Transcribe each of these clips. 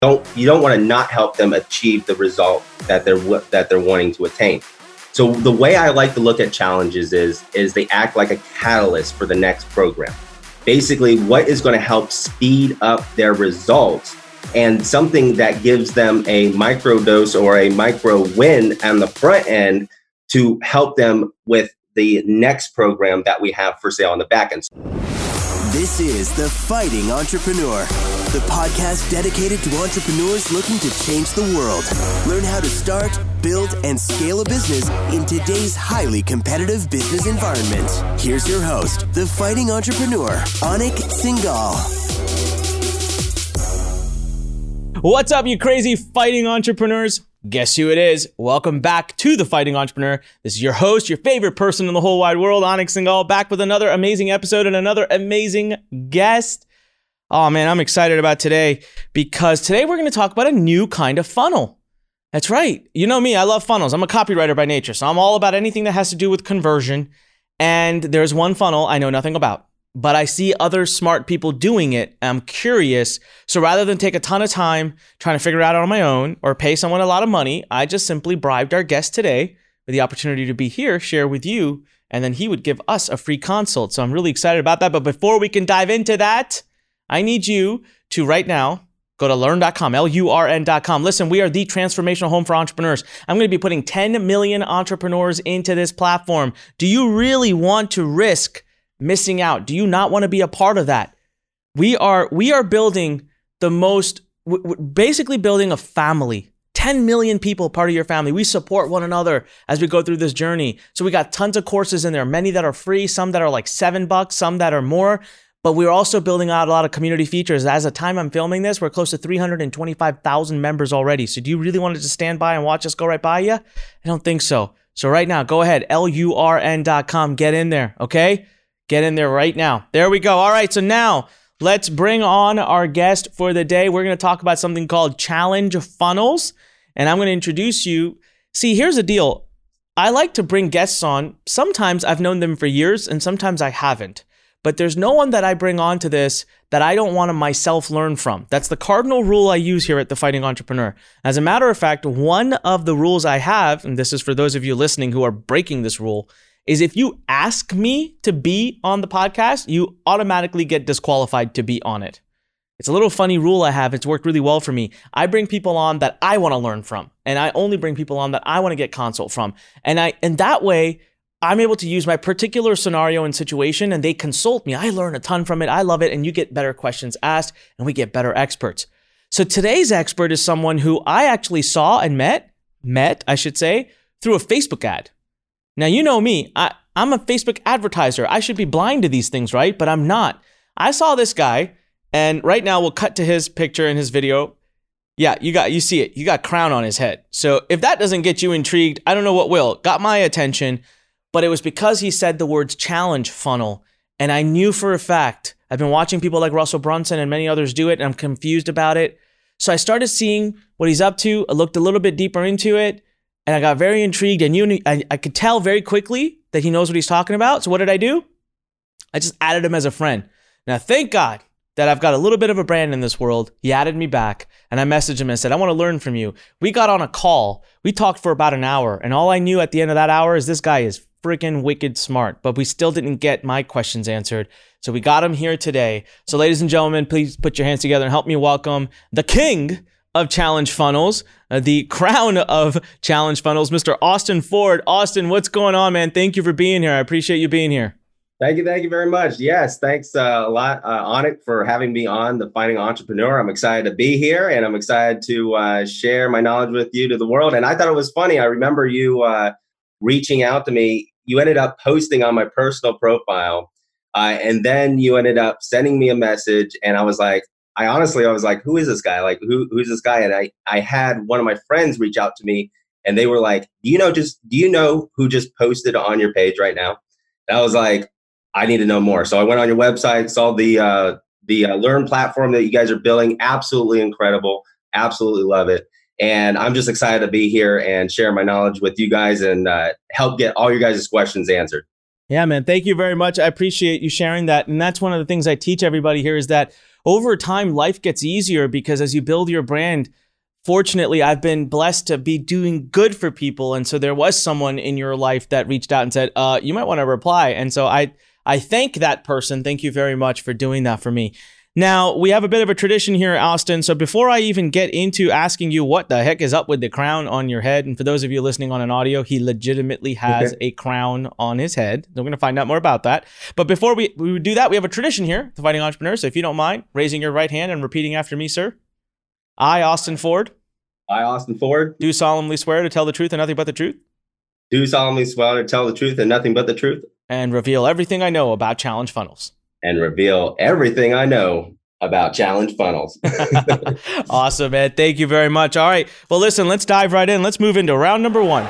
You don't want to not help them achieve the result that they're wanting to attain. So the way I like to look at challenges is they act like a catalyst for the next program. Basically, what is going to help speed up their results, and something that gives them a micro dose or a micro win on the front end to help them with the next program that we have for sale on the back end. This is The Fighting Entrepreneur, the podcast dedicated to entrepreneurs looking to change the world. Learn how to start, build, and scale a business in today's highly competitive business environment. Here's your host, The Fighting Entrepreneur, Anik Singhal. What's up, you crazy fighting entrepreneurs? Guess who it is? Welcome back to The Fighting Entrepreneur. This is your host, your favorite person in the whole wide world, Anik Singhal, back with another amazing episode and another amazing guest. Oh man, I'm excited about today because today we're going to talk about a new kind of funnel. That's right. You know me, I love funnels. I'm a copywriter by nature, so I'm all about anything that has to do with conversion. And there's one funnel I know nothing about, but I see other smart people doing it. I'm curious. So rather than take a ton of time trying to figure it out on my own or pay someone a lot of money, I just simply bribed our guest today with the opportunity to be here, share with you, and then he would give us a free consult. So I'm really excited about that. But before we can dive into that, I need you to right now go to learn.com, LURN.com. Listen, we are the transformational home for entrepreneurs. I'm going to be putting 10 million entrepreneurs into this platform. Do you really want to risk missing out? Do you not want to be a part of that? We are building basically building a family. 10 million people part of your family. We support one another as we go through this journey. So we got tons of courses in there, many that are free, some that are like $7, some that are more. But we're also building out a lot of community features. As of time I'm filming this, we're close to 325,000 members already. So do you really want to just stand by and watch us go right by you? I don't think so. So right now, go ahead, LURN.com, get in there, okay? Get in there right now. There we go. All right, so now let's bring on our guest for the day. We're going to talk about something called challenge funnels, and I'm going to introduce you. See, here's the deal. I like to bring guests on. Sometimes I've known them for years, and sometimes I haven't. But there's no one that I bring on to this that I don't want to myself learn from. That's the cardinal rule I use here at The Fighting Entrepreneur. As a matter of fact, one of the rules I have, and this is for those of you listening who are breaking this rule, is if you ask me to be on the podcast, you automatically get disqualified to be on it. It's a little funny rule I have. It's worked really well for me. I bring people on that I want to learn from, and I only bring people on that I want to get consult from. And that way, I'm able to use my particular scenario and situation, and they consult me. I learn a ton from it. I love it. And you get better questions asked, and we get better experts. So today's expert is someone who I actually saw and met, I should say, through a Facebook ad. Now, you know me, I'm a Facebook advertiser. I should be blind to these things, right? But I'm not. I saw this guy, and right now we'll cut to his picture in his video. Yeah, you see it. You got crown on his head. So if that doesn't get you intrigued, I don't know what will. Got my attention. But it was because he said the words challenge funnel. And I knew for a fact, I've been watching people like Russell Brunson and many others do it, and I'm confused about it. So I started seeing what he's up to. I looked a little bit deeper into it, and I got very intrigued. And I could tell very quickly that he knows what he's talking about. So what did I do? I just added him as a friend. Now, thank God that I've got a little bit of a brand in this world. He added me back, and I messaged him and said, I want to learn from you. We got on a call. We talked for about an hour, and all I knew at the end of that hour is this guy is freaking wicked smart, but we still didn't get my questions answered. So we got him here today. So ladies and gentlemen, please put your hands together and help me welcome the king of challenge funnels, the crown of challenge funnels, Mr. Austin Ford. Austin, what's going on, man? Thank you for being here. I appreciate you being here. Thank you very much. Yes, thanks a lot, Anik, for having me on The Fighting Entrepreneur. I'm excited to be here, and I'm excited to share my knowledge with you to the world. And I thought it was funny. I remember you reaching out to me. You ended up posting on my personal profile, and then you ended up sending me a message, and I was like, who is this guy? Like, who's this guy? And I had one of my friends reach out to me, and they were like, do you know who just posted on your page right now? And I was like, I need to know more. So I went on your website, saw the Learn platform that you guys are building. Absolutely incredible. Absolutely love it. And I'm just excited to be here and share my knowledge with you guys and help get all your guys' questions answered. Yeah, man. Thank you very much. I appreciate you sharing that. And that's one of the things I teach everybody here is that over time, life gets easier because as you build your brand, fortunately, I've been blessed to be doing good for people. And so there was someone in your life that reached out and said, you might want to reply. And so I thank that person. Thank you very much for doing that for me. Now, we have a bit of a tradition here, Austin. So before I even get into asking you what the heck is up with the crown on your head, and for those of you listening on an audio, he legitimately has a crown on his head. We're going to find out more about that. But before we do that, we have a tradition here, The Fighting Entrepreneur. So if you don't mind raising your right hand and repeating after me, sir. I, Austin Ford. I, Austin Ford. Do solemnly swear to tell the truth and nothing but the truth. Do solemnly swear to tell the truth and nothing but the truth. And reveal everything I know about Challenge Funnels. And reveal everything I know about Challenge Funnels. Awesome, man. Thank you very much. All right. Well, listen, let's dive right in. Let's move into round number 1.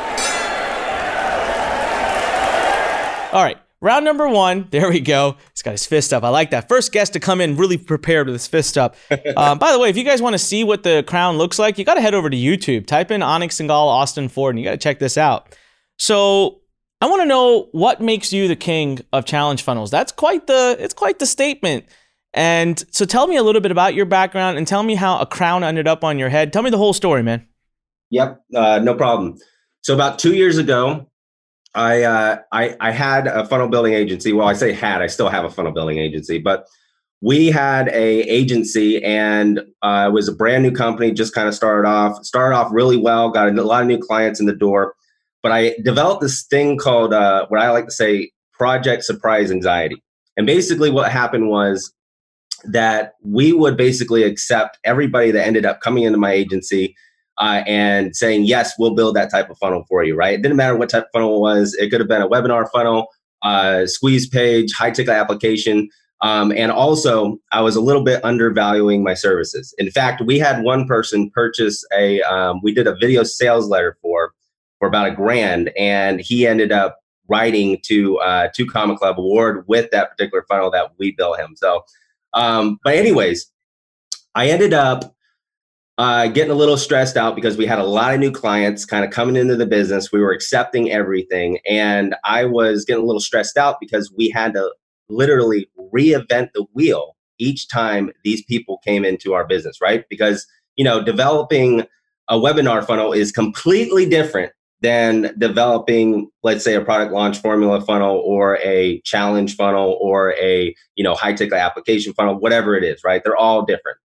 All right. Round number 1. There we go. He's got his fist up. I like that. First guest to come in really prepared with his fist up. By the way, if you guys want to see what the crown looks like, you got to head over to YouTube. Type in Onyx Singal Austin Ford, and you got to check this out. So I want to know what makes you the king of Challenge Funnels. It's quite the statement. And so tell me a little bit about your background and tell me how a crown ended up on your head. Tell me the whole story, man. Yep, no problem. So about 2 years ago, I had a funnel building agency. Well, I say had, I still have a funnel building agency, but we had a agency and it was a brand new company, just kind of started off really well, got a lot of new clients in the door. But I developed this thing called what I like to say, project surprise anxiety. And basically what happened was that we would basically accept everybody that ended up coming into my agency and saying, yes, we'll build that type of funnel for you, right? It didn't matter what type of funnel it was. It could have been a webinar funnel, squeeze page, high ticket application. And also I was a little bit undervaluing my services. In fact, we had one person purchase we did a video sales letter for about $1,000, and he ended up writing to 2 Comma Club award with that particular funnel that we built him. So, but anyways, I ended up getting a little stressed out because we had a lot of new clients kind of coming into the business. We were accepting everything, and I was getting a little stressed out because we had to literally reinvent the wheel each time these people came into our business, right? Because, developing a webinar funnel is completely different than developing, let's say, a product launch formula funnel or a challenge funnel or a, high ticket application funnel, whatever it is, right? They're all different.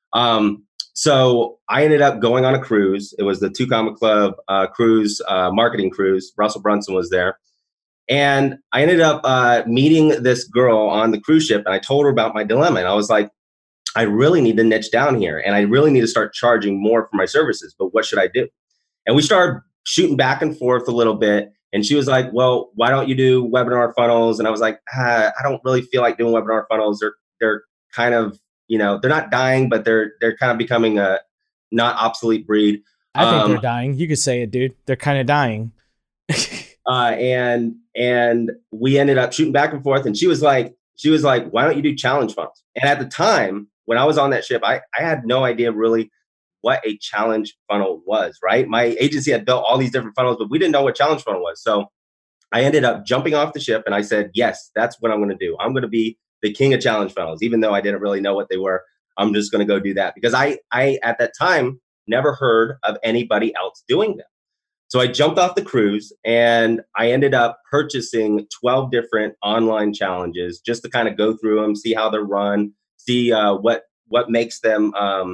So I ended up going on a cruise. It was the 2 Comma Club cruise, marketing cruise. Russell Brunson was there. And I ended up meeting this girl on the cruise ship, and I told her about my dilemma. And I was like, I really need to niche down here, and I really need to start charging more for my services, but what should I do? And we started shooting back and forth a little bit. And she was like, well, why don't you do webinar funnels? And I was like, I don't really feel like doing webinar funnels. They're kind of, they're not dying, but they're kind of becoming a not obsolete breed. I think they're dying. You could say it, dude. They're kind of dying. And we ended up shooting back and forth. And she was like, why don't you do challenge funnels? And at the time when I was on that ship, I had no idea really what a challenge funnel was, right? My agency had built all these different funnels, but we didn't know what challenge funnel was. So I ended up jumping off the ship and I said, yes, that's what I'm going to do. I'm going to be the king of challenge funnels, even though I didn't really know what they were. I'm just going to go do that because I at that time never heard of anybody else doing them. So I jumped off the cruise and I ended up purchasing 12 different online challenges just to kind of go through them, see how they're run, see what makes them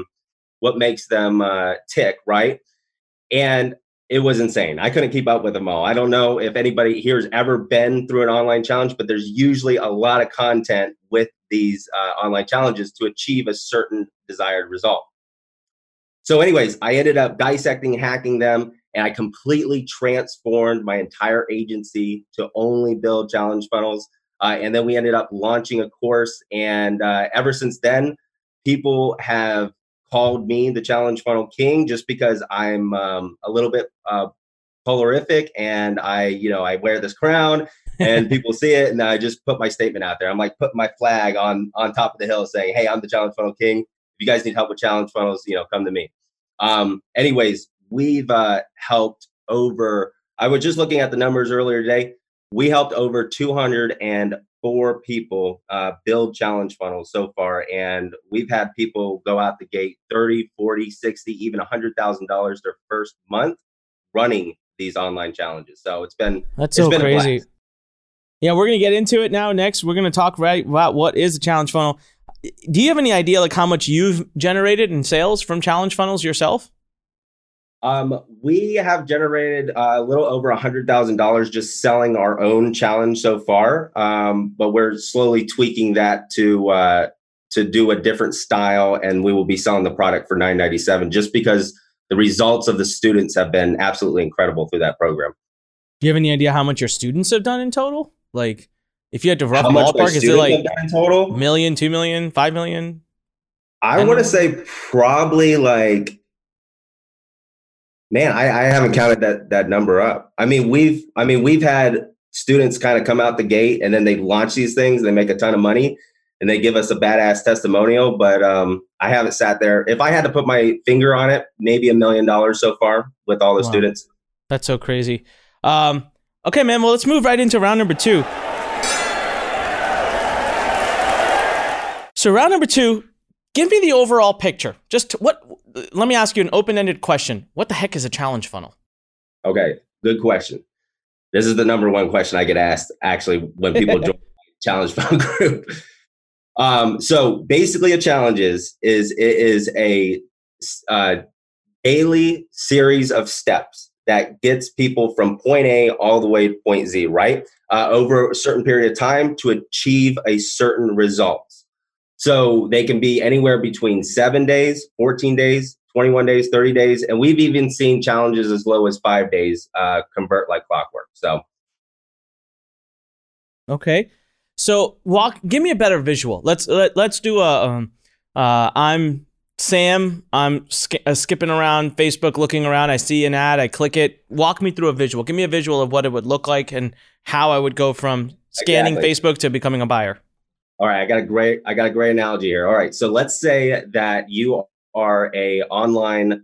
tick, right? And it was insane. I couldn't keep up with them all. I don't know if anybody here has ever been through an online challenge, but there's usually a lot of content with these online challenges to achieve a certain desired result. So anyways, I ended up dissecting, hacking them, and I completely transformed my entire agency to only build challenge funnels. And then we ended up launching a course. And ever since then, people have called me the challenge funnel king just because I'm a little bit polarific and I wear this crown and people see it and I just put my statement out there. I'm like putting my flag on top of the hill saying, hey, I'm the challenge funnel king. If you guys need help with challenge funnels, come to me. Anyways, we've helped over, I was just looking at the numbers earlier today. We helped over 204 people build challenge funnels so far. And we've had people go out the gate 30, 40, 60, even $100,000 their first month running these online challenges. So that's it's so been crazy. a blast. Yeah, we're going to get into it now. Next, we're going to talk right about what is a challenge funnel. Do you have any idea like how much you've generated in sales from challenge funnels yourself? We have generated a little over $100,000 just selling our own challenge so far. But we're slowly tweaking that to do a different style, and we will be selling the product for $9.97 just because the results of the students have been absolutely incredible through that program. Do you have any idea how much your students have done in total? Like, if you had to rough How ballpark, is it like in total? $1 million, $2 million, $5 million? I want to say probably like, man, I haven't counted that number up. I mean, we've had students kind of come out the gate and then they launch these things, they make a ton of money, and they give us a badass testimonial. But I haven't sat there. If I had to put my finger on it, maybe $1 million so far with all the students. That's so crazy. Okay, man. Well, let's move right into round number 2. So round number 2, give me the overall picture. Let me ask you an open-ended question. What the heck is a challenge funnel? Okay, good question. This is the number one question I get asked actually when people join the challenge funnel group. So basically a challenge is a daily series of steps that gets people from point A all the way to point Z, right? Over a certain period of time to achieve a certain result. So they can be anywhere between 7 days, 14 days, 21 days, 30 days. And we've even seen challenges as low as 5 days convert like clockwork. So. Okay. So give me a better visual. Let's do I'm Sam. I'm skipping around Facebook, looking around. I see an ad. I click it. Walk me through a visual. Give me a visual of what it would look like and how I would go from scanning Facebook to becoming a buyer. All right, I got a great analogy here. All right, so let's say that you are a online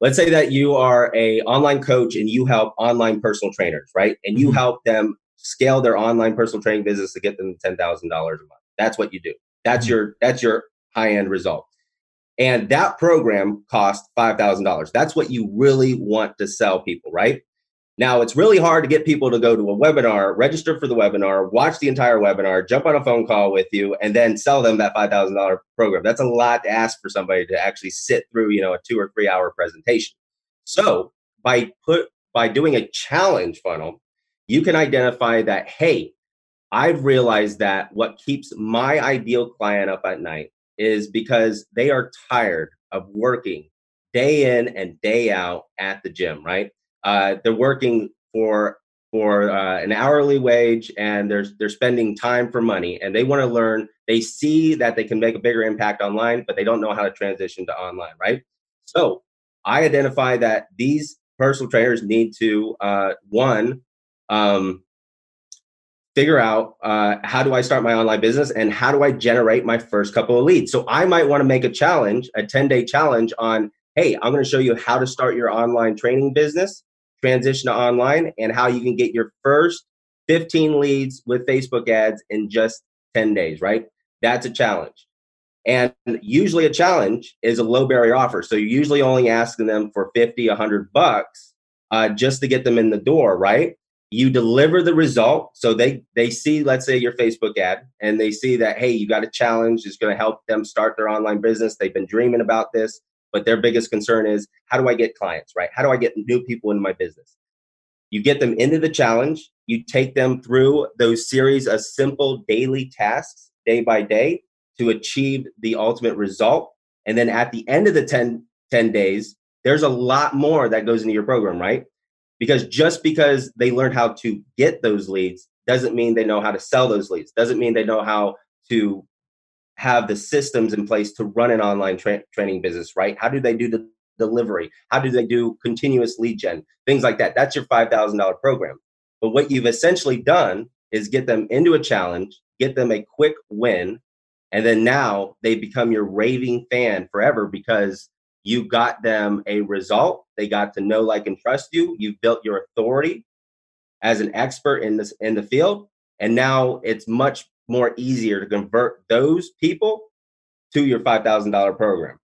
coach and you help online personal trainers, right? And you help them scale their online personal training business to get them $10,000 a month. That's what you do. That's your high-end result. And that program costs $5,000. That's what you really want to sell people, right? Now, it's really hard to get people to go to a webinar, register for the webinar, watch the entire webinar, jump on a phone call with you, and then sell them that $5,000 program. That's a lot to ask for somebody to actually sit through, a 2 or 3 hour presentation. So by doing a challenge funnel, you can identify that, hey, I've realized that what keeps my ideal client up at night is because they are tired of working day in and day out at the gym, right? They're working for an hourly wage, and they're spending time for money, and they want to learn. They see that they can make a bigger impact online, but they don't know how to transition to online, right? So I identify that these personal trainers need to figure out how do I start my online business and how do I generate my first couple of leads. So I might want to make a 10-day challenge on, hey, I'm going to show you how to start your online training business, transition to online, and how you can get your first 15 leads with Facebook ads in just 10 days, right? That's a challenge. And usually a challenge is a low barrier offer. So you're usually only asking them for $50, $100 just to get them in the door, right? You deliver the result. So they see, let's say, your Facebook ad, and they see that, hey, you got a challenge. It's going to help them start their online business. They've been dreaming about this, but their biggest concern is, how do I get clients, right? How do I get new people into my business? You get them into the challenge. You take them through those series of simple daily tasks, day by day, to achieve the ultimate result. And then at the end of the 10 days, there's a lot more that goes into your program, right? Because just because they learn how to get those leads doesn't mean they know how to sell those leads. Doesn't mean they know how to have the systems in place to run an online training business, right? How do they do the delivery? How do they do continuous lead gen? Things like that. That's your $5,000 program. But what you've essentially done is get them into a challenge, get them a quick win, and then now they become your raving fan forever because you got them a result. They got to know, like, and trust you. You've built your authority as an expert in the field. And now it's much more easier to convert those people to your $5,000 program.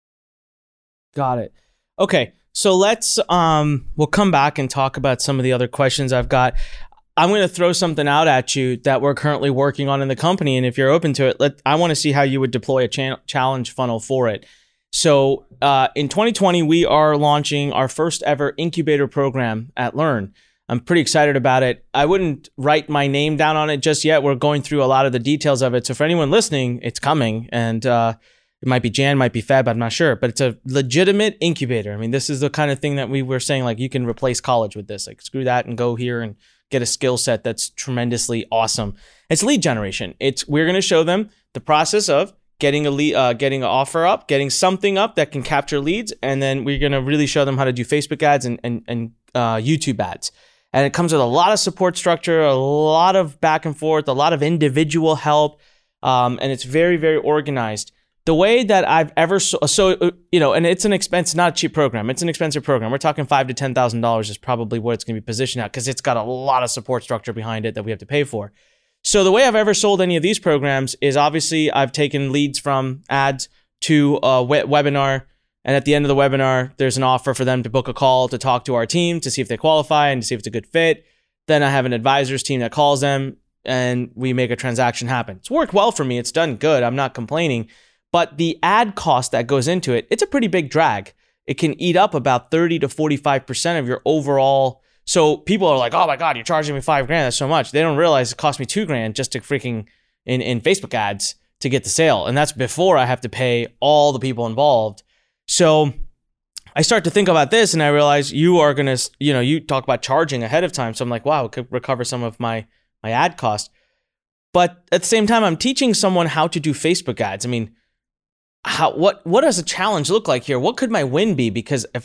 Got it. Okay. So let's we'll come back and talk about some of the other questions I've got. I'm going to throw something out at you that we're currently working on in the company, and if you're open to it, I want to see how you would deploy a challenge funnel for it. So in 2020, we are launching our first ever incubator program at Learn. I'm pretty excited about it. I wouldn't write my name down on it just yet. We're going through a lot of the details of it. So for anyone listening, it's coming, and it might be Jan, might be Feb, I'm not sure, but it's a legitimate incubator. I mean, this is the kind of thing that we were saying, like, you can replace college with this. Like, screw that and go here and get a skill set that's tremendously awesome. It's lead generation. We're going to show them the process of getting a lead, getting an offer up, getting something up that can capture leads, and then we're going to really show them how to do Facebook ads and YouTube ads. And it comes with a lot of support structure, a lot of back and forth, a lot of individual help, and it's very, very organized. The way that I've ever and it's an expense, not a cheap program. It's an expensive program. We're talking $5,000 to $10,000 is probably what it's going to be positioned at, because it's got a lot of support structure behind it that we have to pay for. So the way I've ever sold any of these programs is, obviously I've taken leads from ads to a webinar, and at the end of the webinar, there's an offer for them to book a call to talk to our team to see if they qualify and to see if it's a good fit. Then I have an advisors team that calls them, and we make a transaction happen. It's worked well for me. It's done good. I'm not complaining. But the ad cost that goes into it, it's a pretty big drag. It can eat up about 30 to 45% of your overall. So people are like, oh my God, you're charging me $5,000. That's so much. They don't realize it cost me $2,000 just to freaking in Facebook ads to get the sale. And that's before I have to pay all the people involved. So I start to think about this, and I realize you are going to, you talk about charging ahead of time. So I'm like, wow, it could recover some of my ad cost. But at the same time, I'm teaching someone how to do Facebook ads. I mean, what does a challenge look like here? What could my win be? Because if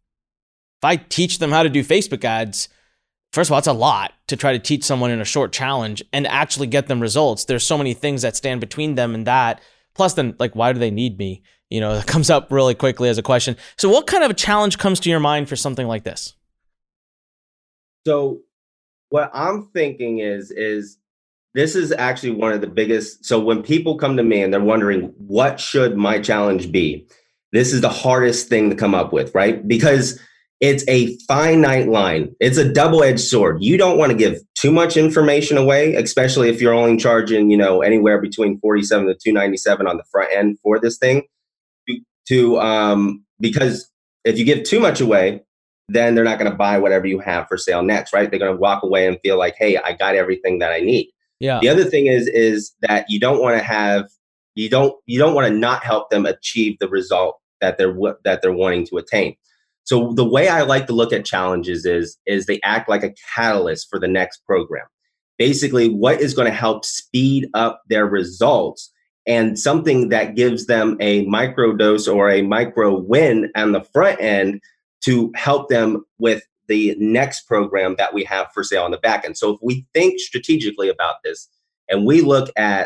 I teach them how to do Facebook ads, first of all, it's a lot to try to teach someone in a short challenge and actually get them results. There's so many things that stand between them and that. Plus, then, like, why do they need me? That comes up really quickly as a question. So what kind of a challenge comes to your mind for something like this? So what I'm thinking is this is actually one of the biggest. So when people come to me and they're wondering, what should my challenge be? This is the hardest thing to come up with, right? Because it's a finite line. It's a double-edged sword. You don't want to give too much information away, especially if you're only charging, anywhere between $47 to $297 on the front end for this thing. Because if you give too much away, then they're not going to buy whatever you have for sale next, right? They're going to walk away and feel like, hey, I got everything that I need. Yeah. The other thing is that you don't want to not help them achieve the result that they're wanting to attain. So the way I like to look at challenges is they act like a catalyst for the next program. Basically, what is going to help speed up their results, and something that gives them a micro dose or a micro win on the front end to help them with the next program that we have for sale on the back end. So if we think strategically about this, and we look at,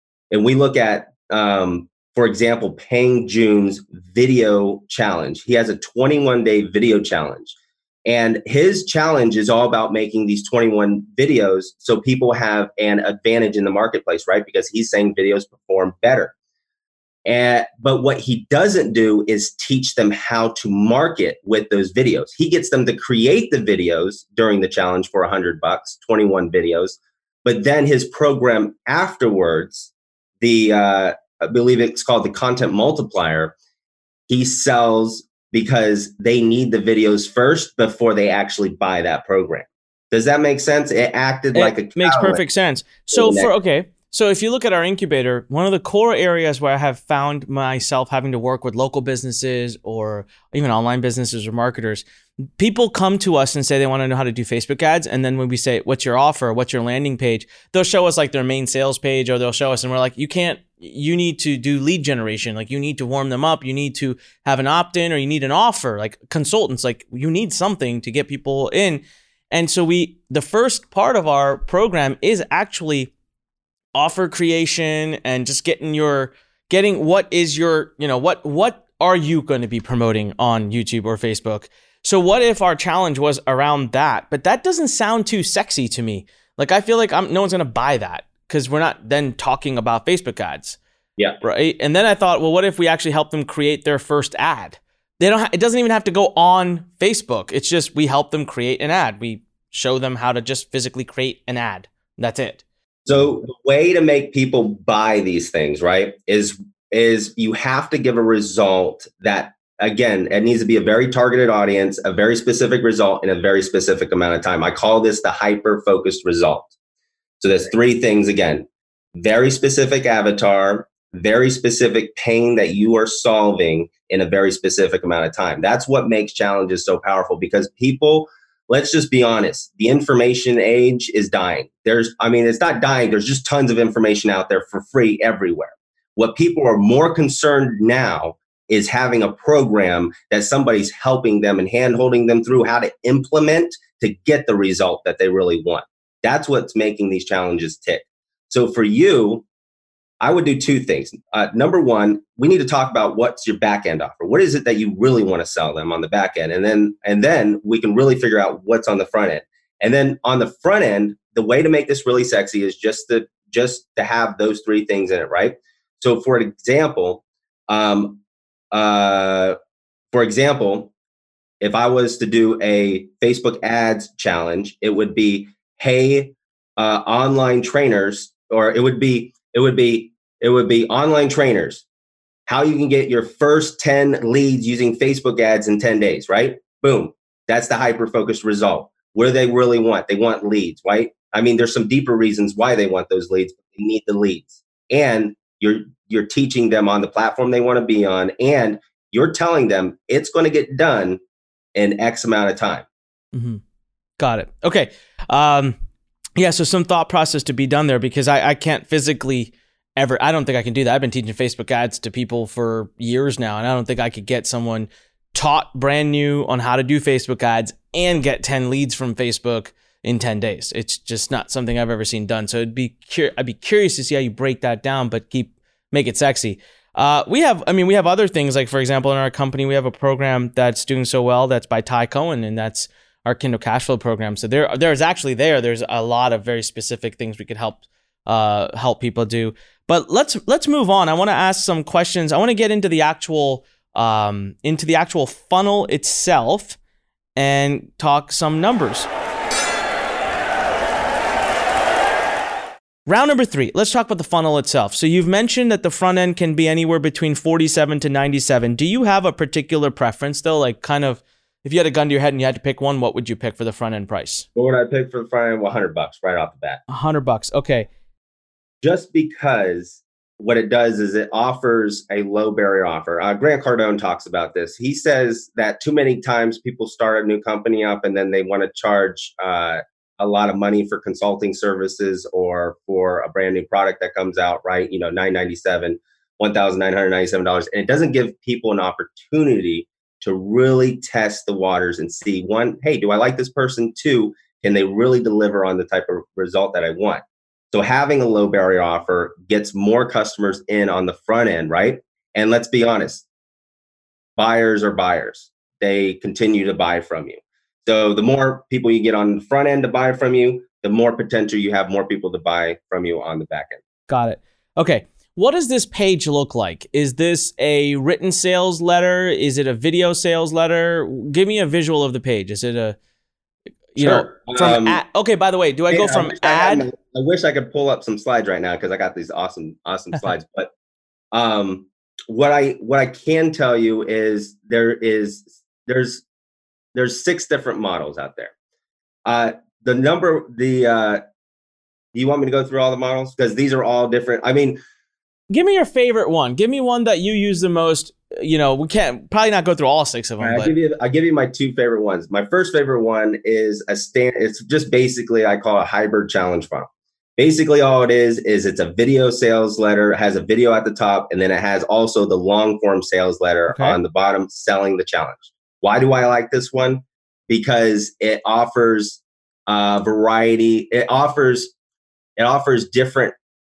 for example, Peng Joon's video challenge. He has a 21-day video challenge, and his challenge is all about making these 21 videos so people have an advantage in the marketplace, right? Because he's saying videos perform better. But what he doesn't do is teach them how to market with those videos. He gets them to create the videos during the challenge for $100, 21 videos. But then his program afterwards, I believe it's called the Content Multiplier, he sells because they need the videos first before they actually buy that program. Does that make sense? It acted like a catalyst. Makes perfect sense. So So if you look at our incubator, one of the core areas where I have found myself having to work with local businesses or even online businesses or marketers, people come to us and say they want to know how to do Facebook ads. And then when we say, what's your offer? What's your landing page? They'll show us like their main sales page, or they'll show us and we're like, you need to do lead generation. Like, you need to warm them up. You need to have an opt-in, or you need an offer, like consultants, like you need something to get people in. And so the first part of our program is actually offer creation and just getting what are you going to be promoting on YouTube or Facebook? So what if our challenge was around that? But that doesn't sound too sexy to me. Like, I feel like no one's going to buy that because we're not then talking about Facebook ads. Yeah. Right. And then I thought, well, what if we actually help them create their first ad? It doesn't even have to go on Facebook. It's just we help them create an ad. We show them how to just physically create an ad. That's it. So the way to make people buy these things, right, is you have to give a result that, again, it needs to be a very targeted audience, a very specific result in a very specific amount of time. I call this the hyper-focused result. So there's three things, again: very specific avatar, very specific pain that you are solving in a very specific amount of time. That's what makes challenges so powerful, because people, let's just be honest, the information age is dying. It's not dying. There's just tons of information out there for free everywhere. What people are more concerned now is having a program that somebody's helping them and hand-holding them through how to implement to get the result that they really want. That's what's making these challenges tick. So for you, I would do two things. Number one, we need to talk about what's your back end offer. What is it that you really want to sell them on the back end? And then we can really figure out what's on the front end. And then on the front end, the way to make this really sexy is just to have those three things in it, right? So for example, if I was to do a Facebook ads challenge, it would be, hey, online trainers, or it would be online trainers, how you can get your first 10 leads using Facebook ads in 10 days, right? Boom. That's the hyper-focused result. What do they really want? They want leads, right? I mean, there's some deeper reasons why they want those leads, but they need the leads. And you're teaching them on the platform they want to be on, and you're telling them it's going to get done in X amount of time. Mm-hmm. Got it. Okay. Yeah, so some thought process to be done there, because I can't physically I don't think I can do that. I've been teaching Facebook ads to people for years now, and I don't think I could get someone taught brand new on how to do Facebook ads and get 10 leads from Facebook in 10 days. It's just not something I've ever seen done. So I'd be curious to see how you break that down, but make it sexy. We have other things, like, for example, in our company, we have a program that's doing so well that's by Ty Cohen, and that's our Kindle Cash Flow program. So there's a lot of very specific things we could help people do. But let's move on. I want to ask some questions. I want to get into the actual funnel itself and talk some numbers. Round number 3, let's talk about the funnel itself. So you've mentioned that the front end can be anywhere between 47 to 97. Do you have a particular preference though? Like, kind of, if you had a gun to your head and you had to pick one, what would you pick for the front end price? What would I pick for the front end? Well, $100 right off the bat. $100. Okay. Just because what it does is it offers a low barrier offer. Grant Cardone talks about this. He says that too many times people start a new company up and then they want to charge a lot of money for consulting services or for a brand new product that comes out, right? $997, $1,997. And it doesn't give people an opportunity to really test the waters and see, one, hey, do I like this person? Two, can they really deliver on the type of result that I want? So having a low barrier offer gets more customers in on the front end, right? And let's be honest, buyers are buyers. They continue to buy from you. So the more people you get on the front end to buy from you, the more potential you have more people to buy from you on the back end. Got it. Okay. What does this page look like? Is this a written sales letter? Is it a video sales letter? Give me a visual of the page. Is it okay, by the way, do I go from ad? I wish I could pull up some slides right now because I got these awesome slides. But what I can tell you is there's 6 different models out there. Do you want me to go through all the models? Because these are all different. I mean, give me your favorite one. Give me one that you use the most. We can't probably not go through all 6 of them. Right, I'll give you my 2 favorite ones. My first favorite one is it's just basically, I call it a hybrid challenge funnel. Basically, all it is it's a video sales letter. It has a video at the top, and then it has also the long form sales letter on the bottom selling the challenge. Why do I like this one? Because it offers variety. It offers different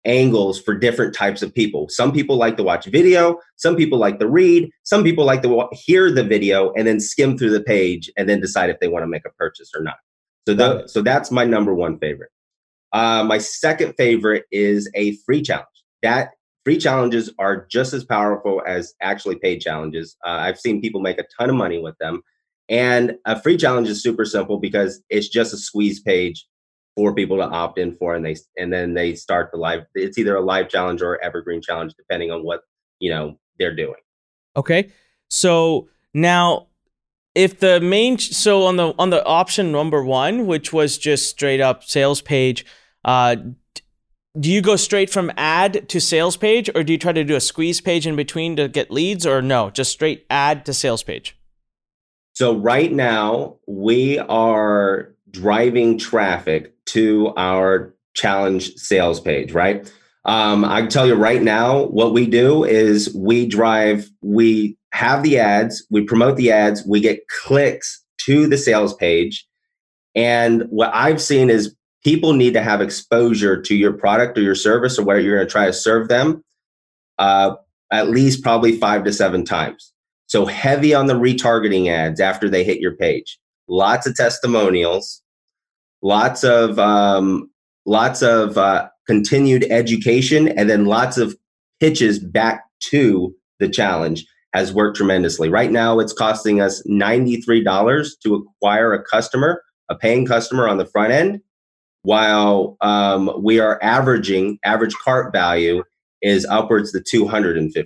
angles for different types of people. Some people like to watch video. Some people like to read. Some people like to hear the video and then skim through the page and then decide if they want to make a purchase or not. So that's my number one favorite. My second favorite is a free challenge. That free challenges are just as powerful as actually paid challenges. I've seen people make a ton of money with them. And a free challenge is super simple because it's just a squeeze page for people to opt in for, and then they start the live. It's either a live challenge or evergreen challenge, depending on what they're doing. Okay, so now if the main on the option number one, which was just straight up sales page, do you go straight from ad to sales page, or do you try to do a squeeze page in between to get leads, or no, just straight ad to sales page? So right now we are driving traffic to our challenge sales page, right? I can tell you right now, what we do is we have the ads, we promote the ads, we get clicks to the sales page. And what I've seen is people need to have exposure to your product or your service or where you're going to try to serve them at least probably 5 to 7 times. So heavy on the retargeting ads after they hit your page. Lots of testimonials, lots of continued education, and then lots of pitches back to the challenge has worked tremendously. Right now, it's costing us $93 to acquire a paying customer on the front end, while we are average cart value is upwards to $250.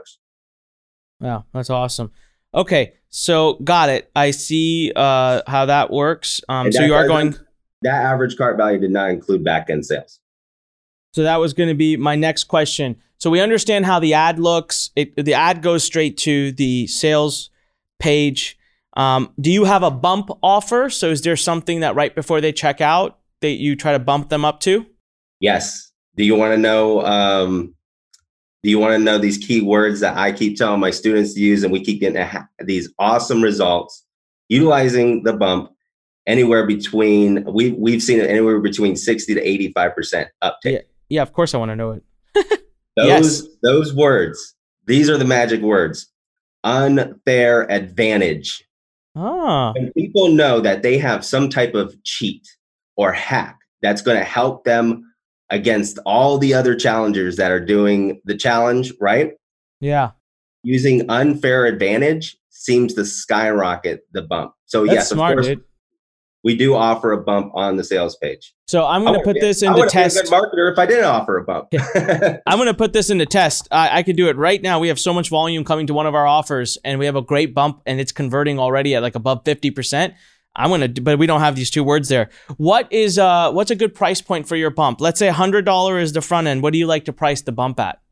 Wow, that's awesome. Okay, so got it. I see how that works. So you are going... That average cart value did not include back-end sales. So that was going to be my next question. So we understand how the ad looks. The ad goes straight to the sales page. Do you have a bump offer? So is there something that right before they check out that you try to bump them up to? Yes. Do you want to know... Do you want to know these key words that I keep telling my students to use, and we keep getting these awesome results utilizing the bump? Anywhere between we've seen it anywhere between 60 to 85% uptake. Yeah, of course I want to know it. Those words, these are the magic words. Unfair advantage. When people know that they have some type of cheat or hack that's going to help them against all the other challengers that are doing the challenge, right? Yeah. Using unfair advantage seems to skyrocket the bump. So that's yes, smart, of course, dude. We do offer a bump on the sales page. So I'm going to put this into test. I would be a good marketer if I didn't offer a bump. I'm going to put this into test. I could do it right now. We have so much volume coming to one of our offers, and we have a great bump, and it's converting already at like above 50%. But we don't have these two words there. What's a good price point for your bump? Let's say $100 is the front end. What do you like to price the bump at?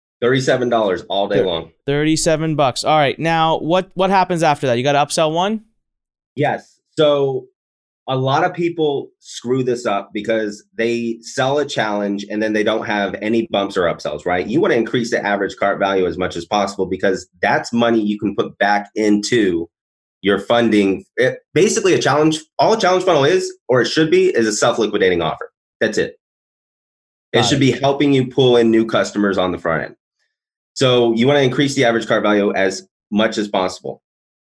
$37 all day long. $37. All right. Now, what happens after that? You got to upsell one? Yes. So a lot of people screw this up because they sell a challenge and then they don't have any bumps or upsells, right? You want to increase the average cart value as much as possible because that's money you can put back into your funding. Basically, all a challenge funnel is, or it should be, is a self-liquidating offer. That's it. It should be helping you pull in new customers on the front end. So you want to increase the average cart value as much as possible.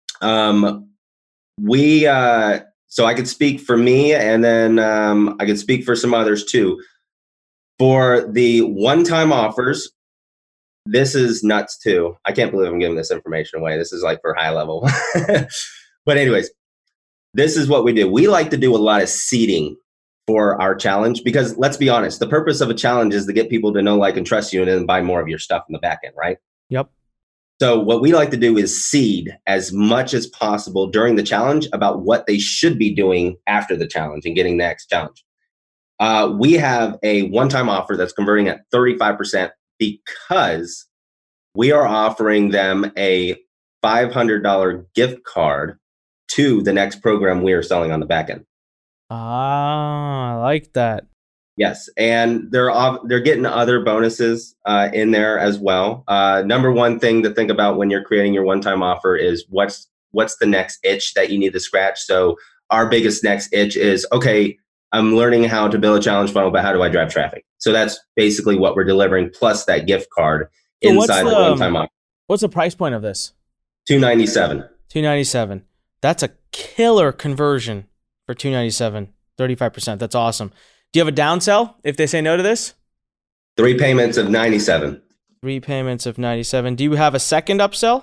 So I could speak for me, and then I could speak for some others too. For the one-time offers, this is nuts too. I can't believe I'm giving this information away. This is like for high level. But anyways, this is what we do. We like to do a lot of seeding for our challenge because let's be honest, the purpose of a challenge is to get people to know, like, and trust you and then buy more of your stuff in the back end, right? Yep. So what we like to do is seed as much as possible during the challenge about what they should be doing after the challenge and getting the next challenge. We have a one-time offer that's converting at 35% because we are offering them a $500 gift card to the next program we are selling on the back end. I like that. Yes, and they're getting other bonuses in there as well. Number one thing to think about when you're creating your one-time offer is what's the next itch that you need to scratch. So our biggest next itch is, okay, I'm learning how to build a challenge funnel, but how do I drive traffic? So that's basically what we're delivering, plus that gift card So inside the one-time offer. What's the price point of this? $297. $297. That's a killer conversion for $297. 35%. That's awesome. Do you have a downsell if they say no to this? 3 payments of $97. 3 payments of $97. Do you have a second upsell?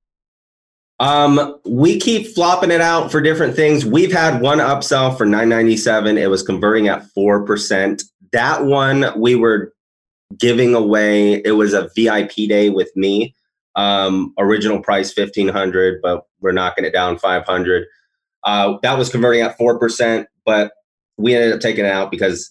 We keep flopping it out for different things. We've had one upsell for $997. It was converting at 4%. That one we were giving away. It was a VIP day with me. Original price $1,500, but we're knocking it down $500. That was converting at 4%, but we ended up taking it out because,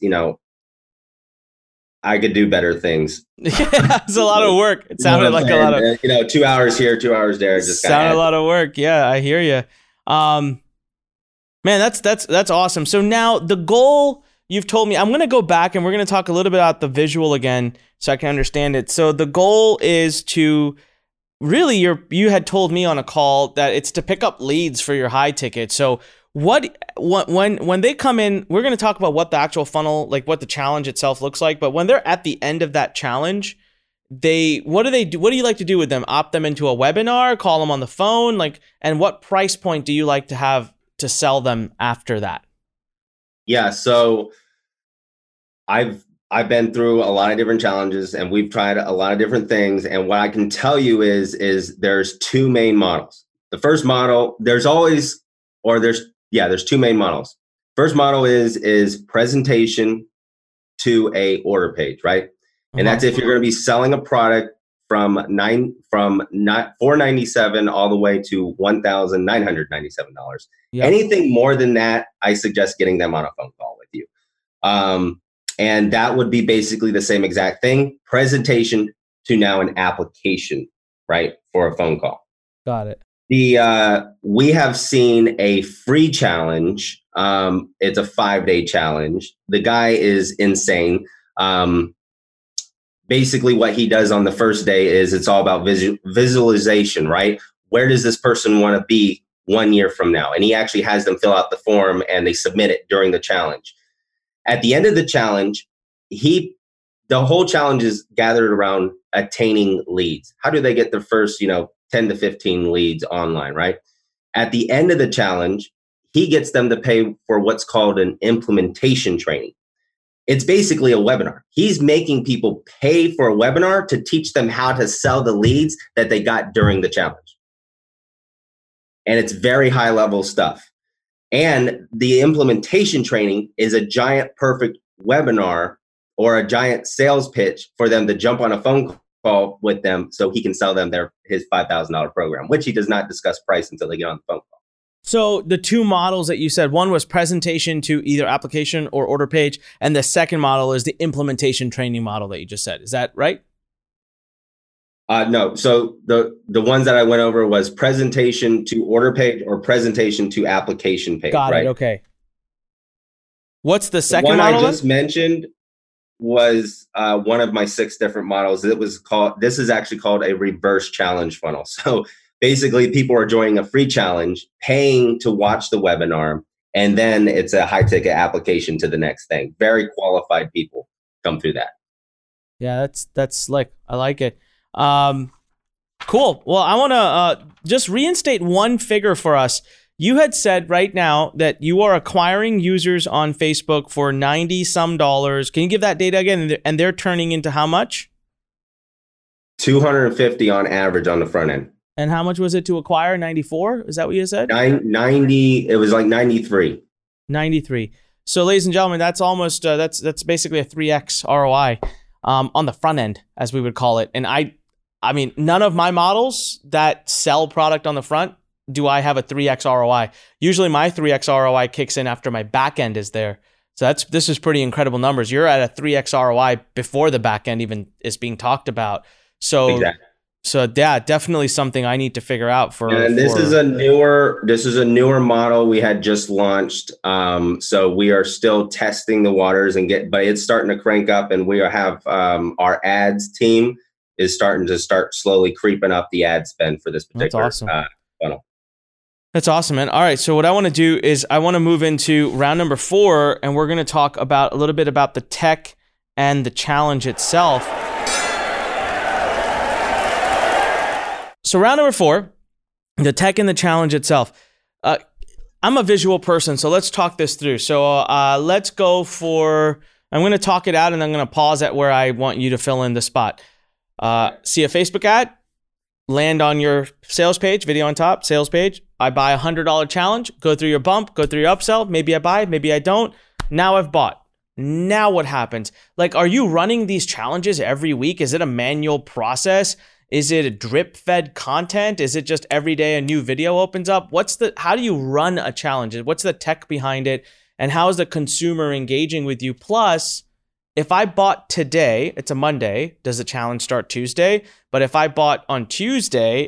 I could do better things. Yeah, it's a lot of work. It sounded like a lot of 2 hours here, 2 hours there. Just sounded a lot of work. Yeah, I hear you. Man, that's awesome. So now the goal you've told me, I'm going to go back and we're going to talk a little bit about the visual again so I can understand it. So the goal is to really, you had told me on a call that it's to pick up leads for your high ticket. So when they come in, we're going to talk about what the actual funnel, like what the challenge itself looks like. But when they're at the end of that challenge, what do they do? What do you like to do with them? Opt them into a webinar, call them on the phone, and what price point do you like to have to sell them after that? Yeah. So I've been through a lot of different challenges and we've tried a lot of different things. And what I can tell you is there's 2 main models. The first model, there's 2 main models. First model is presentation to a order page, right? And that's if you're going to be selling a product from $497 all the way to $1,997. Yep. Anything more than that, I suggest getting them on a phone call with you. And that would be basically the same exact thing. Presentation to now an application, right? For a phone call. Got it. We have seen a free challenge. It's a 5-day challenge. The guy is insane. Basically what he does on the first day is it's all about visualization, right? Where does this person want to be 1 year from now? And he actually has them fill out the form and they submit it during the challenge. At the end of the challenge, the whole challenge is gathered around attaining leads. How do they get their first, 10 to 15 leads online, right? At the end of the challenge, he gets them to pay for what's called an implementation training. It's basically a webinar. He's making people pay for a webinar to teach them how to sell the leads that they got during the challenge. And it's very high level stuff. And the implementation training is a giant perfect webinar or a giant sales pitch for them to jump on a phone call with them so he can sell them his $5,000 program, which he does not discuss price until they get on the phone call. So the 2 models that you said, one was presentation to either application or order page, and the second model is the implementation training model that you just said. Is that right? No. So the ones that I went over was presentation to order page or presentation to application page. Got it. Okay. What's the second one model? I just mentioned was one of my 6 different models. This is actually called a reverse challenge funnel. So basically people are joining a free challenge, paying to watch the webinar, and then it's a high ticket application to the next thing. Very qualified people come through that. Yeah, that's slick. I like it. Cool. Well, I want to just reinstate one figure for us. You had said right now that you are acquiring users on Facebook for $90 some. Can you give that data again? And they're turning into how much? $250 on average on the front end. And how much was it to acquire? 94? Is that what you said? 90. It was like 93. 93. So, ladies and gentlemen, that's almost that's basically a 3x ROI on the front end, as we would call it. And I mean, none of my models that sell product on the front do I have a 3x ROI. Usually, my 3x ROI kicks in after my back end is there. So this is pretty incredible numbers. You're at a 3x ROI before the back end even is being talked about. So. Exactly. So yeah, definitely something I need to figure out for. And this is a newer model we had just launched. So we are still testing the waters but it's starting to crank up, and we have our ads team is starting to slowly creeping up the ad spend for this particular funnel. That's awesome, man. All right. So what I want to do is I want to move into round number 4, and we're going to talk about a little bit about the tech and the challenge itself. So round number 4, the tech and the challenge itself. I'm a visual person, so let's talk this through. So let's go for, I'm going to talk it out, and I'm going to pause at where I want you to fill in the spot. See a Facebook ad, land on your sales page, video on top, sales page. I buy a $100 challenge, go through your bump, go through your upsell. Maybe I buy, maybe I don't. Now I've bought. Now what happens? Like, are you running these challenges every week? Is it a manual process? Is it a drip fed content? Is it just every day a new video opens up? How do you run a challenge? What's the tech behind it? And how is the consumer engaging with you? Plus, if I bought today, it's a Monday, does the challenge start Tuesday? But if I bought on Tuesday,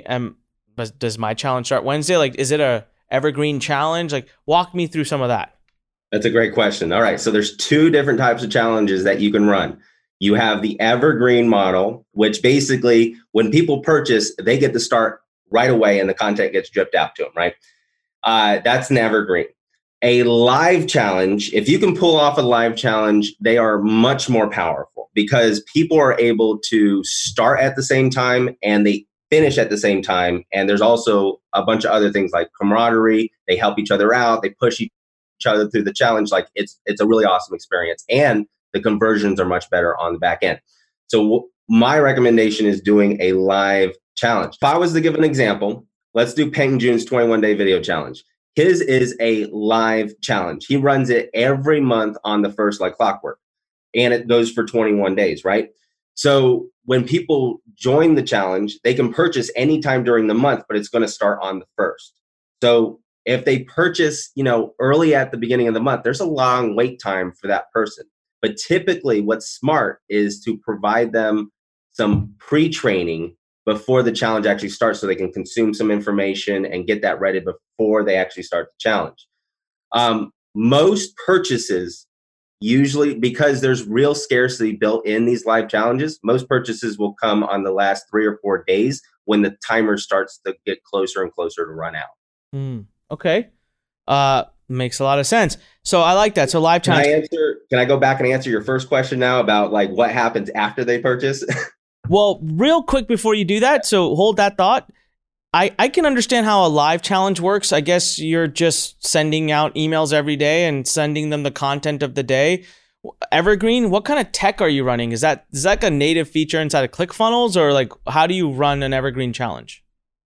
does my challenge start Wednesday? Like, is it a evergreen challenge? Like, walk me through some of that. That's a great question. All right. So there's 2 different types of challenges that you can run. You have the evergreen model, which basically when people purchase, they get to start right away and the content gets dripped out to them, right? That's an evergreen. A live challenge, if you can pull off a live challenge, they are much more powerful because people are able to start at the same time and they finish at the same time. And there's also a bunch of other things like camaraderie. They help each other out. They push each other through the challenge. Like it's a really awesome experience. And the conversions are much better on the back end. So my recommendation is doing a live challenge. If I was to give an example, let's do Peng Joon's 21-day video challenge. His is a live challenge. He runs it every month on the 1st like clockwork. And it goes for 21 days, right? So when people join the challenge, they can purchase anytime during the month, but it's going to start on the 1st. So if they purchase, early at the beginning of the month, there's a long wait time for that person. But typically what's smart is to provide them some pre-training before the challenge actually starts so they can consume some information and get that ready before they actually start the challenge. Most purchases, usually because there's real scarcity built in these live challenges, most purchases will come on the last 3 or 4 days when the timer starts to get closer and closer to run out. Okay. Makes a lot of sense. So I like that. So live challenge. Can I go back and answer your first question now about like what happens after they purchase? Well, real quick before you do that, so hold that thought. I can understand how a live challenge works. I guess you're just sending out emails every day and sending them the content of the day. Evergreen, what kind of tech are you running? Is that like a native feature inside of ClickFunnels, or like how do you run an evergreen challenge?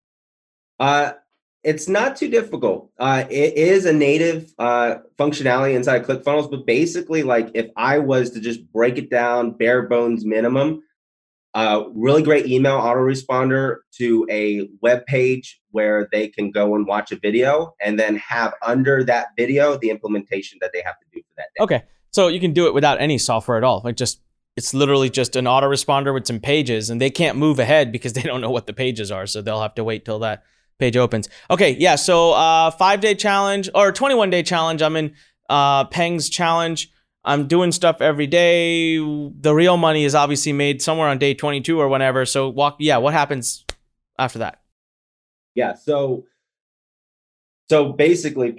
It's not too difficult. It is a native functionality inside ClickFunnels, but basically, like if I was to just break it down, bare bones minimum, really great email autoresponder to a web page where they can go and watch a video and then have under that video the implementation that they have to do for that day. Okay, so you can do it without any software at all. It's literally just an autoresponder with some pages, and they can't move ahead because they don't know what the pages are, so they'll have to wait till that page opens. Okay, yeah, so 5-day challenge or 21-day challenge. I'm in Peng's challenge. I'm doing stuff every day. The real money is obviously made somewhere on day 22 or whenever. So what happens after that? Yeah, so basically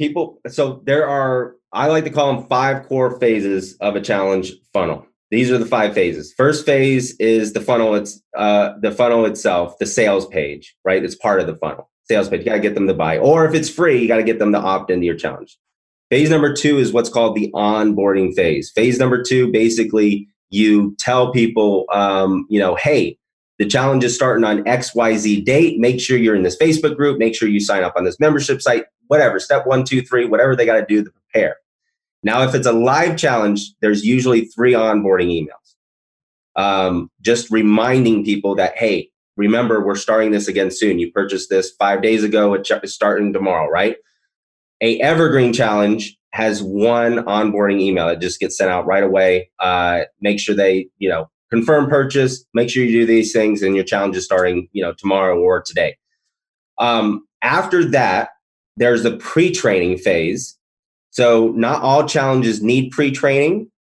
I like to call them 5 core phases of a challenge funnel. These are the 5 phases. First phase is the funnel. It's the funnel itself, the sales page, right? It's part of the funnel. Sales page, you got to get them to buy. Or if it's free, you got to get them to opt into your challenge. Phase number 2 is what's called the onboarding phase. Phase number 2, basically, you tell people, hey, the challenge is starting on XYZ date. Make sure you're in this Facebook group. Make sure you sign up on this membership site, whatever. Step 1, 2, 3, whatever they got to do to prepare. Now, if it's a live challenge, there's usually 3 onboarding emails. Just reminding people that, hey, remember, we're starting this again soon. You purchased this 5 days ago. It's starting tomorrow, right? A evergreen challenge has 1 onboarding email that just gets sent out right away. Make sure they, confirm purchase. Make sure you do these things, and your challenge is starting, tomorrow or today. After that, there's the pre-training phase. So not all challenges need pre-training.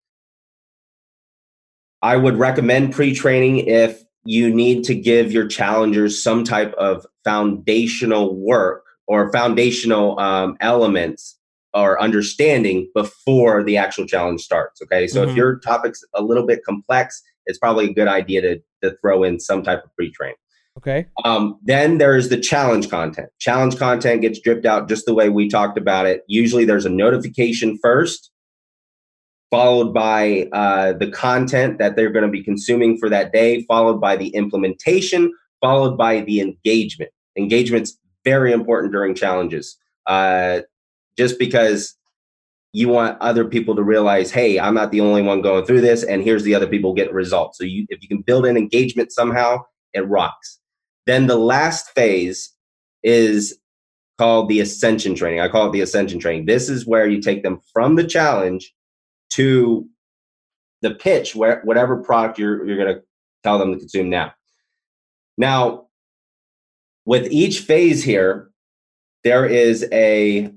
I would recommend pre-training if you need to give your challengers some type of foundational work or foundational elements or understanding before the actual challenge starts. Okay. So if your topic's a little bit complex, it's probably a good idea to throw in some type of pre-train. Okay. Then there's the challenge content. Challenge content gets dripped out just the way we talked about it. Usually there's a notification first, followed by the content that they're going to be consuming for that day, followed by the implementation, followed by the engagement. Engagement's very important during challenges. Just because you want other people to realize, hey, I'm not the only one going through this, and here's the other people getting results. So if you can build an engagement somehow, it rocks. Then the last phase is called the ascension training. I call it the ascension training. This is where you take them from the challenge to the pitch, where whatever product you're going to tell them to consume now. Now, with each phase here, there is a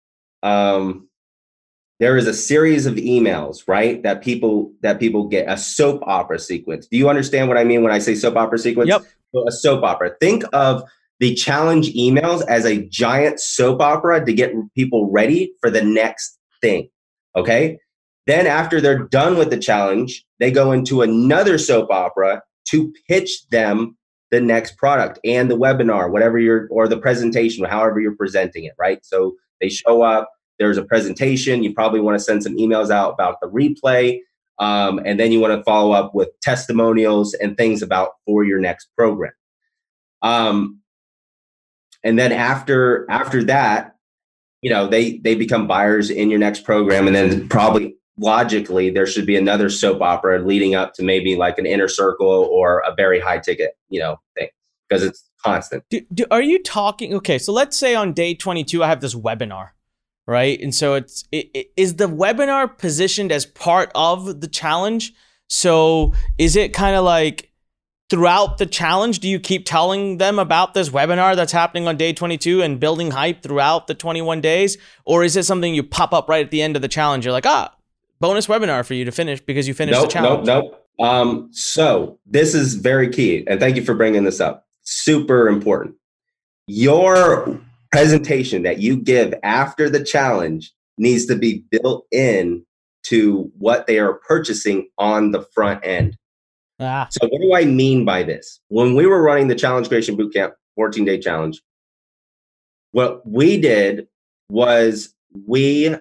series of emails, right? That people get, a soap opera sequence. Do you understand what I mean when I say soap opera sequence? Yep. So a soap opera. Think of the challenge emails as a giant soap opera to get people ready for the next thing. Okay. Then after they're done with the challenge, they go into another soap opera to pitch them the next product and the webinar, or the presentation, however you're presenting it, right? So they show up, there's a presentation, you probably want to send some emails out about the replay, and then you want to follow up with testimonials and things for your next program. And then after that, they become buyers in your next program, and then probably logically there should be another soap opera leading up to maybe like an inner circle or a very high ticket, thing, because it's constant. Are you talking? Okay, so let's say on day 22, I have this webinar, right? And so is the webinar positioned as part of the challenge? So is it kind of like throughout the challenge, do you keep telling them about this webinar that's happening on day 22 and building hype throughout the 21 days? Or is it something you pop up right at the end of the challenge? You're like, bonus webinar for you to finish because you finished the challenge. Nope. So this is very key. And thank you for bringing this up. Super important. Your presentation that you give after the challenge needs to be built in to what they are purchasing on the front end. So what do I mean by this? When we were running the Challenge Creation Bootcamp 14-day challenge, what we did was we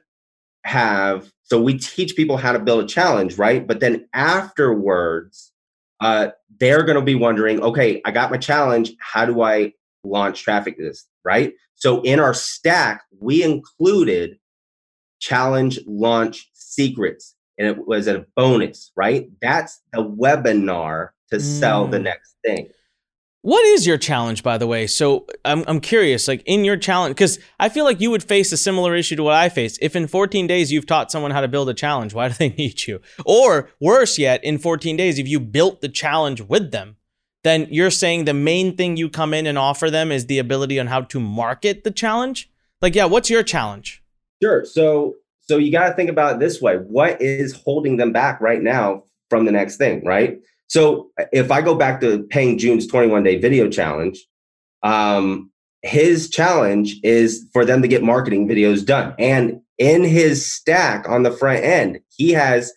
teach people how to build a challenge, right? But then afterwards, they're going to be wondering, okay, I got my challenge. How do I launch traffic to this, right? So in our stack, we included challenge launch secrets, and it was a bonus, right? That's the webinar to sell the next thing. What is your challenge, by the way? So I'm curious, like in your challenge, because I feel like you would face a similar issue to what I faced. If in 14 days you've taught someone how to build a challenge, why do they need you? Or worse yet, in 14 days, if you built the challenge with them, then you're saying the main thing you come in and offer them is the ability on how to market the challenge? Like, yeah, what's your challenge? Sure. So you got to think about it this way. What is holding them back right now from the next thing, right? So if I go back to Peng Joon's 21-day video challenge, his challenge is for them to get marketing videos done. And in his stack on the front end, he has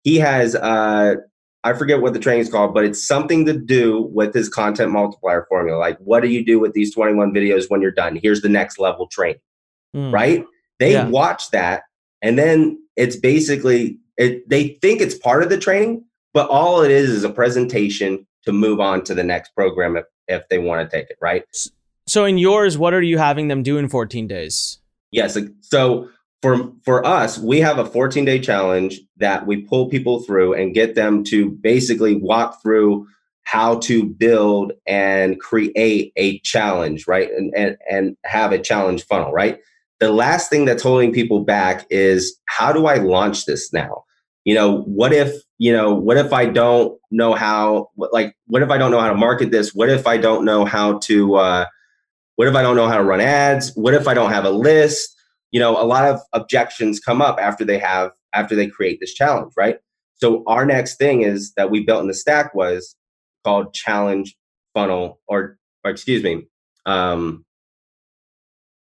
I forget what the training is called, but it's something to do with his content multiplier formula. Like, what do you do with these 21 videos when you're done? Here's the next level training, right? They watch that, and then it's basically, they think it's part of the training, but all it is a presentation to move on to the next program if they want to take it, right? So in yours, what are you having them do in 14 days? Yes. So for us, we have a 14-day challenge that we pull people through and get them to basically walk through how to build and create a challenge, right? And have a challenge funnel, right? The last thing that's holding people back is, how do I launch this now? What if I don't know how, what if I don't know how to market this? What if I don't know how to, run ads? What if I don't have a list? A lot of objections come up after they create this challenge, right? So our next thing is that we built in the stack was called challenge funnel, or excuse me,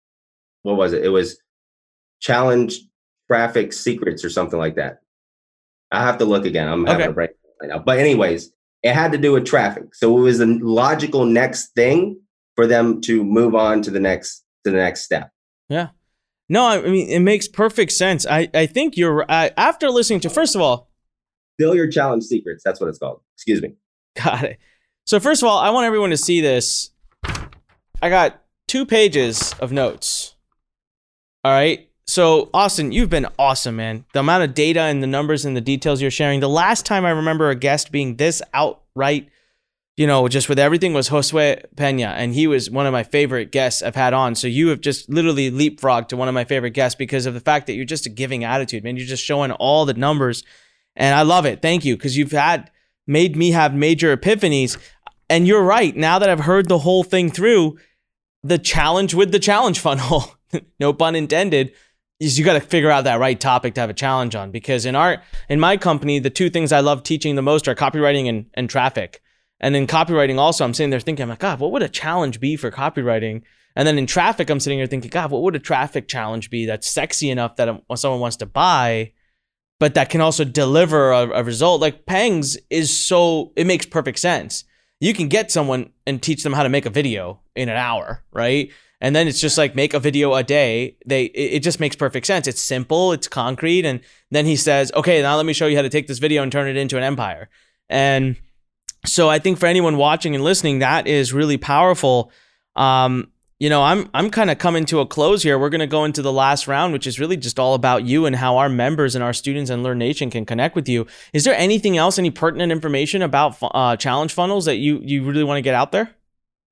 what was it? It was Challenge Traffic Secrets or something like that. I have to look again. I'm having a break right now. But anyways, it had to do with traffic. So it was the logical next thing for them to move on to the next step. Yeah. No, I mean, it makes perfect sense. I think you're after listening to, first of all, Fill Your Challenge Secrets. That's what it's called. Excuse me. Got it. So first of all, I want everyone to see this. I got 2 pages of notes. All right. So Austin, you've been awesome, man. The amount of data and the numbers and the details you're sharing. The last time I remember a guest being this outright, just with everything, was Josue Pena. And he was one of my favorite guests I've had on. So you have just literally leapfrogged to one of my favorite guests because of the fact that you're just a giving attitude, man. You're just showing all the numbers. And I love it. Thank you. Because you've made me have major epiphanies. And you're right. Now that I've heard the whole thing through, the challenge with the challenge funnel, no pun intended, is you got to figure out that right topic to have a challenge on. Because in my company, the 2 things I love teaching the most are copywriting and traffic. And in copywriting also, I'm sitting there thinking, I'm like, God, what would a challenge be for copywriting? And then in traffic, I'm sitting here thinking, God, what would a traffic challenge be that's sexy enough that someone wants to buy, but that can also deliver a result? Like Pangs it makes perfect sense. You can get someone and teach them how to make a video in an hour, right? And then it's just like make a video a day. It just makes perfect sense. It's simple, it's concrete. And then he says, okay, now let me show you how to take this video and turn it into an empire. And so I think for anyone watching and listening, that is really powerful. I'm kind of coming to a close here. We're going to go into the last round, which is really just all about you and how our members and our students and Learn Nation can connect with you. Is there anything else, any pertinent information about challenge funnels that you really want to get out there?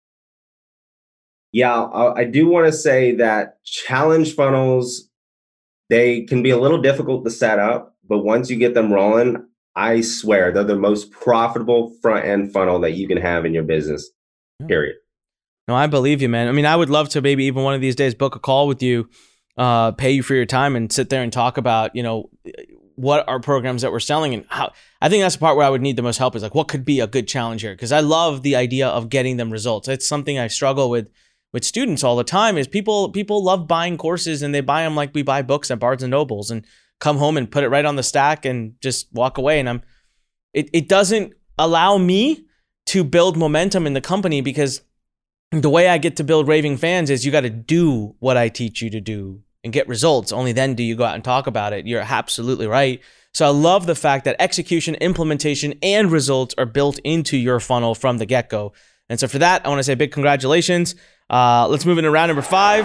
Yeah, I do want to say that challenge funnels, they can be a little difficult to set up, but once you get them rolling, I swear they're the most profitable front end funnel that you can have in your business, period. No, I believe you, man. I mean, I would love to maybe even one of these days book a call with you, pay you for your time and sit there and talk about, what are programs that we're selling and how. I think that's the part where I would need the most help is like, what could be a good challenge here? Because I love the idea of getting them results. It's something I struggle with students all the time is people love buying courses and they buy them like we buy books at Barnes and Nobles and come home and put it right on the stack and just walk away. And it doesn't allow me to build momentum in the company because the way I get to build raving fans is you got to do what I teach you to do and get results. Only then do you go out and talk about it. You're absolutely right. So I love the fact that execution, implementation, and results are built into your funnel from the get-go. And so for that, I want to say big congratulations. Let's move into round number 5.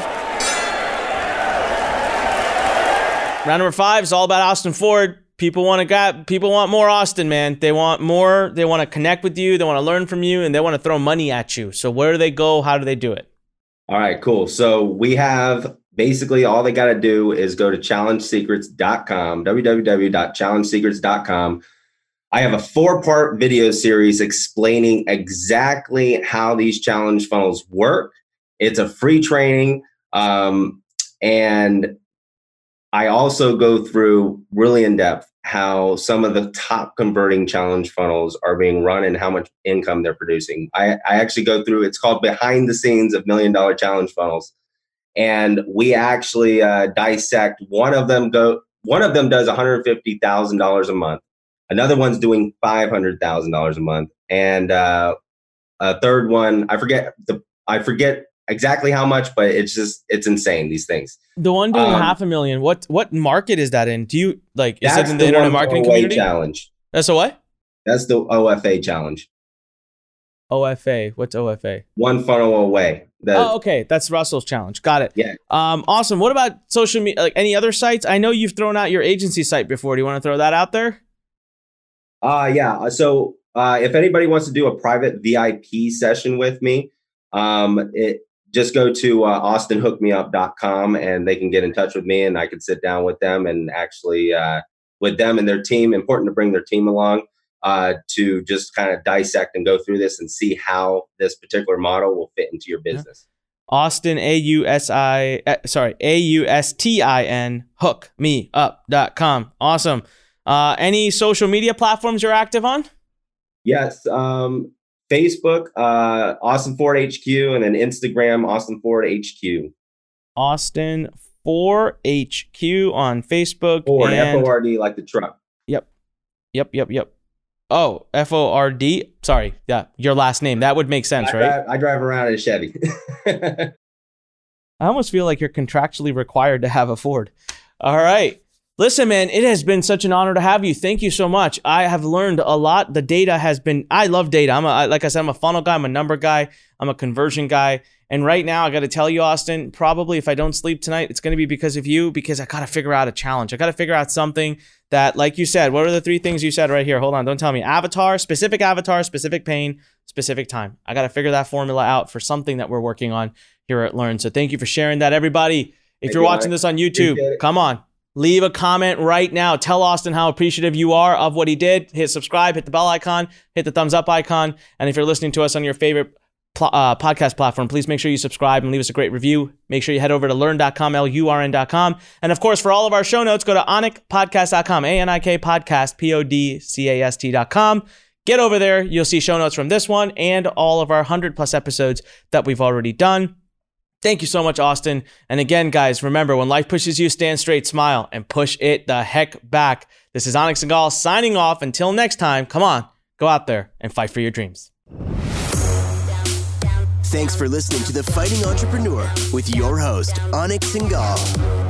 Round number 5 is all about Austin Ford. People want more Austin, man. They want more. They want to connect with you. They want to learn from you, and they want to throw money at you. So where do they go? How do they do it? All right, cool. So we have basically all they got to do is go to challengesecrets.com, www.challengesecrets.com. I have a 4-part video series explaining exactly how these challenge funnels work. It's a free training. And I also go through really in depth how some of the top converting challenge funnels are being run and how much income they're producing. I actually go through, it's called Behind the Scenes of $1 Million Challenge Funnels. And we actually dissect one of them does $150,000 a month. Another one's doing $500,000 a month. And a third one, I forget exactly how much, but it's insane, these things. The one doing $500,000, what market is that in? Do you is it in the internet marketing community? Challenge. That's a what? That's the OFA challenge. OFA. What's OFA? One funnel away. Okay. That's Russell's challenge. Got it. Yeah. Awesome. What about social media? Like any other sites? I know you've thrown out your agency site before. Do you want to throw that out there? Yeah. So if anybody wants to do a private VIP session with me, just go to austinhookmeup.com and they can get in touch with me and I can sit down with them and actually with them and their team. Important to bring their team along to just kind of dissect and go through this and see how this particular model will fit into your business. Austin, AUSTIN, hookmeup.com. Awesome. Any social media platforms you're active on? Yes. Facebook, Austin Ford HQ, and then Instagram, Austin Ford HQ. Austin 4HQ on Facebook. Ford, F-O-R-D, like the truck. Yep. Oh, F-O-R-D. Sorry. Yeah, your last name. That would make sense, right? I drive around in a Chevy. I almost feel like you're contractually required to have a Ford. All right. Listen, man, it has been such an honor to have you. Thank you so much. I have learned a lot. The data has been, I love data. Like I said, I'm a funnel guy. I'm a number guy. I'm a conversion guy. And right now, I got to tell you, Austin, probably if I don't sleep tonight, it's going to be because of you, because I got to figure out a challenge. I got to figure out something that, like you said, what are the 3 things you said right here? Hold on. Don't tell me. Avatar, specific pain, specific time. I got to figure that formula out for something that we're working on here at Learn. So thank you for sharing that, everybody. If you're watching this on YouTube, come on. Leave a comment right now. Tell Austin how appreciative you are of what he did. Hit subscribe, hit the bell icon, hit the thumbs up icon. And if you're listening to us on your favorite podcast platform, please make sure you subscribe and leave us a great review. Make sure you head over to learn.com, LURN.com. And of course, for all of our show notes, go to anikpodcast.com, ANIK podcast, PODCAST.com. Get over there. You'll see show notes from this one and all of our 100+ episodes that we've already done. Thank you so much, Austin. And again, guys, remember, when life pushes you, stand straight, smile, and push it the heck back. This is Anik Singhal signing off. Until next time, come on, go out there and fight for your dreams. Thanks for listening to The Fighting Entrepreneur with your host, Anik Singhal.